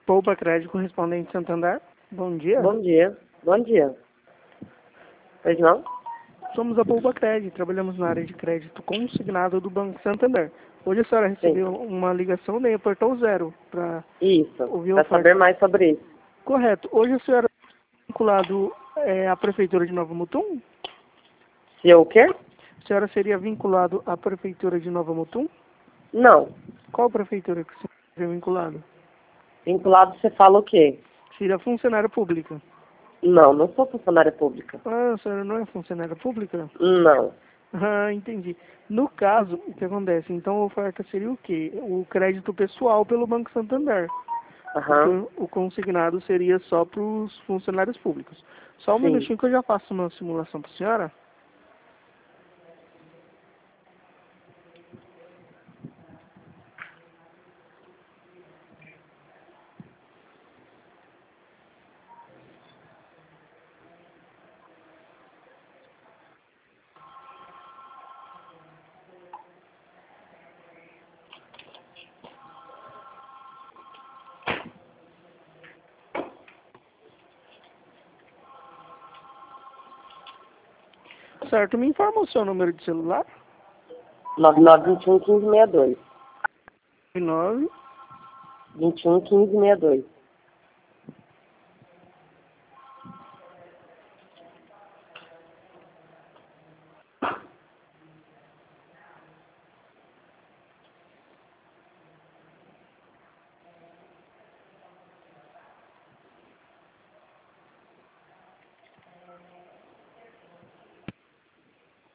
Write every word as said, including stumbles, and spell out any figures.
Poupa Crédito correspondente Santander. Bom dia. Bom dia. Bom dia. Pois não? Somos a Poupa Crédito, trabalhamos na área de crédito consignado do Banco Santander. Hoje a senhora recebeu Sim. uma ligação, daí apertou zero para Isso. ouvir a Para oferta. saber mais sobre isso. Correto. Hoje a senhora é vinculado é, à Prefeitura de Nova Mutum? Se eu o quê? A senhora seria vinculado à Prefeitura de Nova Mutum? Não. Qual prefeitura que você seria vinculado? Vinculado você fala o quê? Seria funcionária pública. Não, não sou funcionária pública. Ah, a senhora não é funcionária pública? Não. Ah, entendi. No caso, o que acontece? Então a oferta seria o quê? O crédito pessoal pelo Banco Santander. Porque Aham. o consignado seria só para os funcionários públicos. Só um Sim. minutinho que eu já faço uma simulação para a senhora. Certo, me informa o seu número de celular? nove nove dois um, um cinco seis dois. nove vinte e um, quinze, sessenta e dois.